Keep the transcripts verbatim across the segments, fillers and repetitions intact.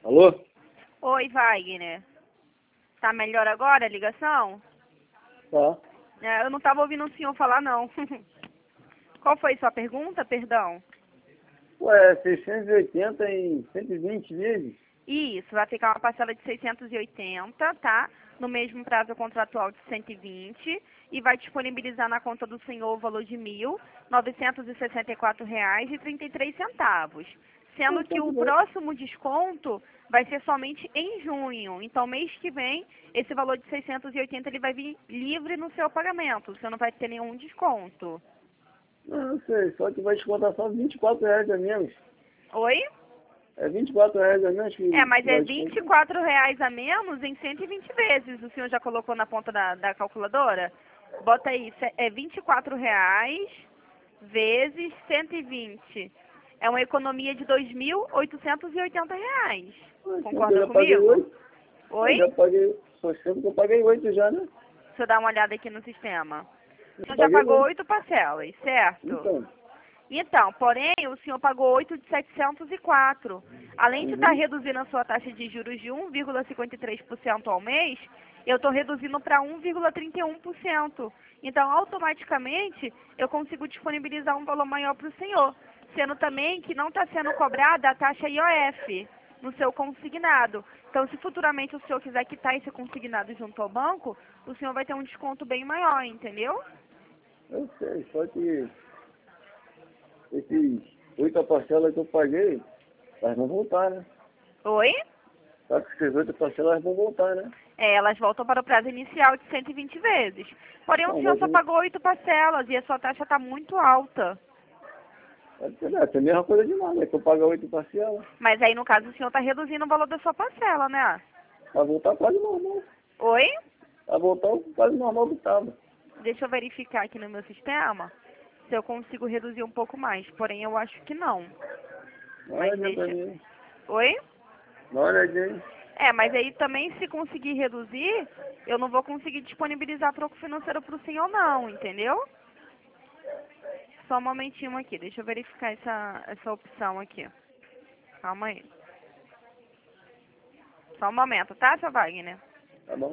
Alô? Oi, Wagner. Tá melhor agora a ligação? Tá. É, eu não tava ouvindo o senhor falar, não. Qual foi sua pergunta, perdão? Ué, seiscentos e oitenta em cento e vinte vezes? Isso, vai ficar uma parcela de seiscentos e oitenta, tá? No mesmo prazo contratual de cento e vinte e vai disponibilizar na conta do senhor o valor de mil novecentos e sessenta e quatro reais e trinta e três centavos. Sendo que o próximo desconto vai ser somente em junho. Então, mês que vem, esse valor de seiscentos e oitenta ele vai vir livre no seu pagamento. Você não vai ter nenhum desconto. Não, não sei, só que vai descontar só vinte e quatro reais a menos. Oi? É vinte e quatro reais a menos que É, mas é vai vinte e descontar. quatro reais a menos em cento e vinte vezes. O senhor já colocou na ponta da, da calculadora? Bota aí, ce- é vinte e quatro reais vezes cento e vinte. É uma economia de dois mil oitocentos e oitenta reais. Mas sempre Concorda eu já paguei comigo? oito. Eu Oi? já paguei, só sempre que eu paguei oito já, né? Deixa eu dar uma olhada aqui no sistema. O Eu senhor já paguei pagou oito. oito parcelas, certo? Então. Então, porém, o senhor pagou oito de setecentos e quatro. Além de estar Uhum. reduzindo a sua taxa de juros de um vírgula cinquenta e três por cento ao mês, eu estou reduzindo para um vírgula trinta e um por cento. Então, automaticamente, eu consigo disponibilizar um valor maior para o senhor. Sendo também que não está sendo cobrada a taxa I O F no seu consignado. Então, se futuramente o senhor quiser quitar esse consignado junto ao banco, o senhor vai ter um desconto bem maior, entendeu? Eu sei, só que esses oito parcelas que eu paguei, elas vão voltar, né? Oi? Sabe que essas oito parcelas elas vão voltar, né? É, elas voltam para o prazo inicial de cento e vinte vezes. Porém, o Não, senhor mas só eu- pagou oito parcelas e a sua taxa está muito alta. é porque, né, é a mesma coisa demais, né? Que eu pago oito parcelas, Mas aí, no caso, o senhor está reduzindo o valor da sua parcela, né? vai voltar quase normal. Oi? Vai voltar quase normal que estava. Deixa eu verificar aqui no meu sistema se eu consigo reduzir um pouco mais. Porém, eu acho que não. Dá uma Mas olhadinha pra deixa... mim. Oi? Dá uma olhadinha. É, mas aí também, se conseguir reduzir, eu não vou conseguir disponibilizar troco financeiro para o senhor, não, entendeu? Só um momentinho aqui. Deixa eu verificar essa, essa opção aqui. Calma aí. Só um momento, tá, seu Wagner? Tá bom?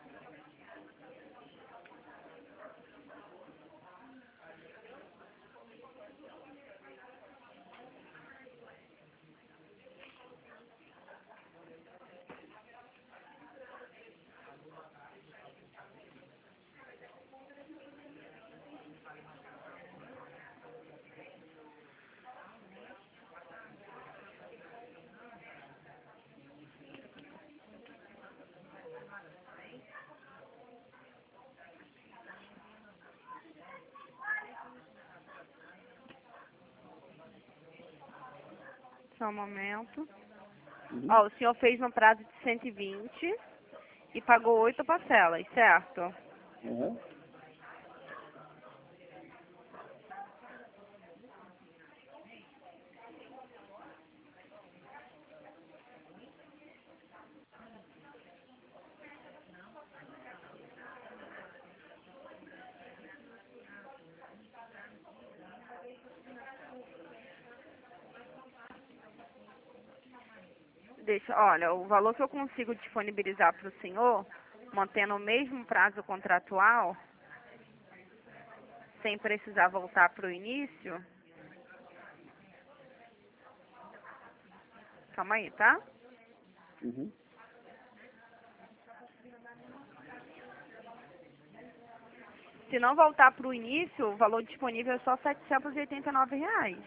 Só um momento. Uhum. Ó, o senhor fez no prazo de cento e vinte e pagou oito parcelas, certo? Uhum. Deixa, olha, o valor que eu consigo disponibilizar para o senhor, mantendo o mesmo prazo contratual, sem precisar voltar para o início. Calma aí, tá? Uhum. Se não voltar para o início, o valor disponível é só setecentos e oitenta e nove reais.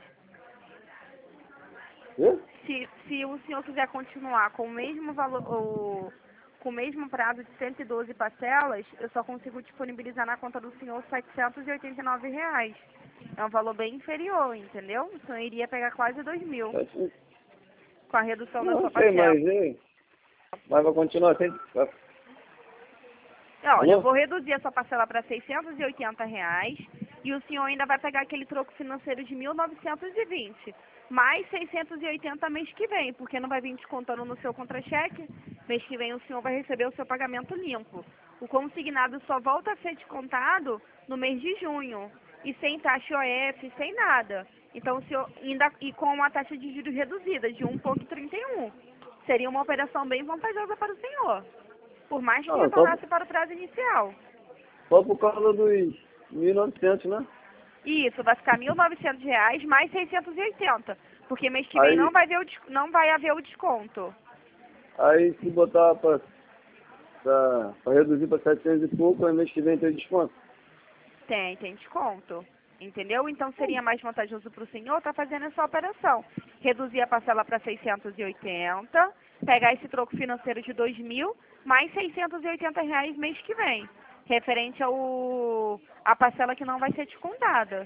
Viu? Se, se o senhor quiser continuar com o mesmo valor, o, com o mesmo prazo de cento e doze parcelas, eu só consigo disponibilizar na conta do senhor setecentos e oitenta e nove reais. É um valor bem inferior, entendeu? O senhor iria pegar quase dois mil Assim, com a redução da não sua sei, parcela. mas, hein? Mas vai continuar sempre. vai- Olha, eu Alô? vou reduzir a sua parcela para seiscentos e oitenta reais e o senhor ainda vai pegar aquele troco financeiro de mil novecentos e vinte, mais seiscentos e oitenta mês que vem, porque não vai vir descontando no seu contra-cheque. Mês que vem o senhor vai receber o seu pagamento limpo. O consignado só volta a ser descontado no mês de junho, e sem taxa I O F, sem nada. Então, o senhor ainda, e com uma taxa de juros reduzida de um vírgula trinta e um. Seria uma operação bem vantajosa para o senhor. Por mais que Ah, retornasse só, para o prazo inicial. só por causa dos mil e novecentos, né? Isso, vai ficar mil e novecentos reais mais seiscentos e oitenta. Porque mês que vem não Aí, vai, ver o, des- não vai haver o desconto. aí se botar pra, pra, pra reduzir pra setecentos e pouco, aí mês que vem tem desconto. Tem, tem desconto. Entendeu? Então seria mais vantajoso para o senhor estar fazendo essa operação. Reduzir a parcela para seiscentos e oitenta, pegar esse troco financeiro de dois mil, mais seiscentos e oitenta reais mês que vem. Referente ao a parcela que não vai ser descontada.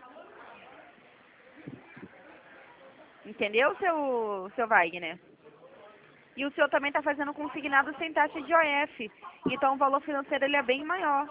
Entendeu, seu, seu Wagner? E o senhor também está fazendo consignado sem taxa de O F. Então o valor financeiro ele é bem maior.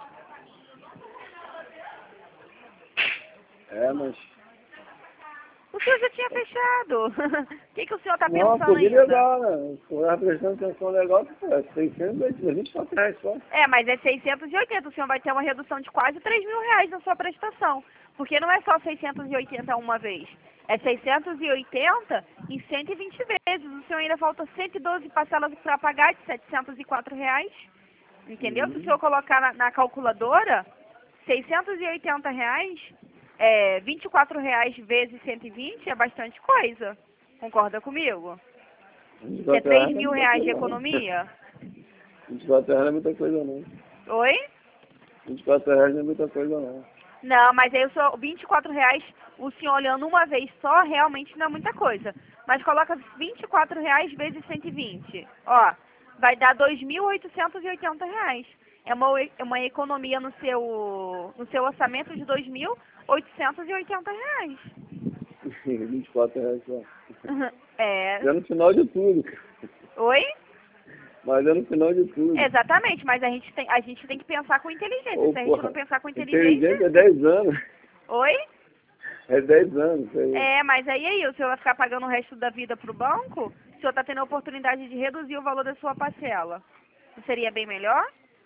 É, mas... O senhor já tinha fechado. O que, que o senhor está Não, pensando foi ainda? legal, né? Eu tava prestando atenção legal, é seiscentos e vinte e quatro reais só. É, mas é seiscentos e oitenta. O senhor vai ter uma redução de quase três mil reais na sua prestação. Porque não é só seiscentos e oitenta uma vez. É seiscentos e oitenta em cento e vinte vezes. O senhor ainda falta cento e doze parcelas para pagar de setecentos e quatro reais. Entendeu? Se o Uhum. senhor colocar na, na calculadora, seiscentos e oitenta reais, é, vinte e quatro reais vezes cento e vinte é bastante coisa. Concorda comigo? vinte e Que é quatro três reais não é mil muita reais de coisa, não. economia. vinte e quatro reais não é muita coisa, não. Oi? vinte e quatro reais não é muita coisa, não. Não, mas aí o senhor, vinte e quatro reais, o senhor olhando uma vez só, realmente não é muita coisa. Mas coloca vinte e quatro reais vezes cento e vinte. Ó, vai dar dois mil oitocentos e oitenta reais. É uma, e- uma economia no seu, no seu orçamento de dois mil oitocentos e oitenta reais. vinte e quatro reais só. É. Já no final de tudo. Oi? Mas é no final de tudo. Exatamente, mas a gente tem, a gente tem que pensar com inteligência. Ô, Se a gente não porra, pensar com inteligente é inteligência... dez anos. Oi? É dez anos. Isso aí. É, mas aí, aí o senhor vai ficar pagando o resto da vida pro banco? O senhor está tendo a oportunidade de reduzir o valor da sua parcela. Não seria bem melhor?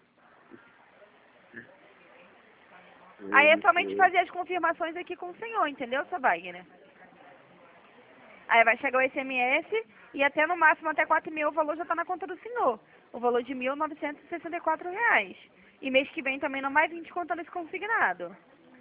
Aí é somente fazer as confirmações aqui com o senhor, entendeu, seu Wagner? Aí vai chegar o S M S e até no máximo até quatro mil o valor já está na conta do senhor. O valor de mil novecentos e sessenta e quatro reais. E mês que vem também não vai vir descontando esse consignado.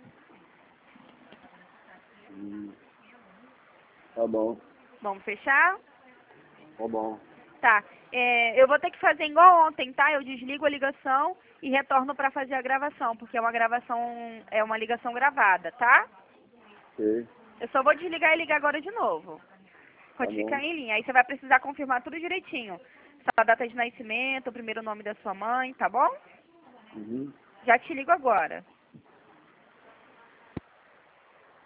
Hum, Tá bom, Vamos fechar? tá bom. Tá. É, eu vou ter que fazer igual ontem, tá? Eu desligo a ligação e retorno para fazer a gravação, porque é uma gravação, é uma ligação gravada, tá? Ok, Eu só vou desligar e ligar agora de novo. tá Pode bom. ficar em linha. Aí você vai precisar confirmar tudo direitinho. Sua data de nascimento, o primeiro nome da sua mãe, tá bom? Uhum. Já te ligo agora.